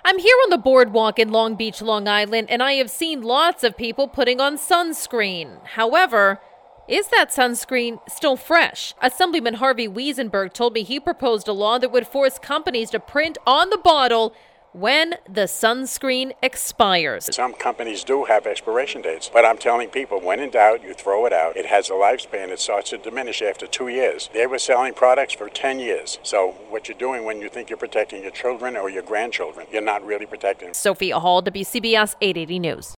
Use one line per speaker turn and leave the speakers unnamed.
I'm here on the boardwalk in Long Beach, Long Island, and I have seen lots of people putting on sunscreen. However, is that sunscreen still fresh? Assemblyman Harvey Wiesenberg told me he proposed a law that would force companies to print on the bottle when the sunscreen expires.
Some companies do have expiration dates, but I'm telling people, when in doubt, you throw it out. It has a lifespan. It starts to diminish after 2 years. They were selling products for 10 years. So what you're doing when you think you're protecting your children or your grandchildren, you're not really protecting them.
Sophia Hall, WCBS 880 News.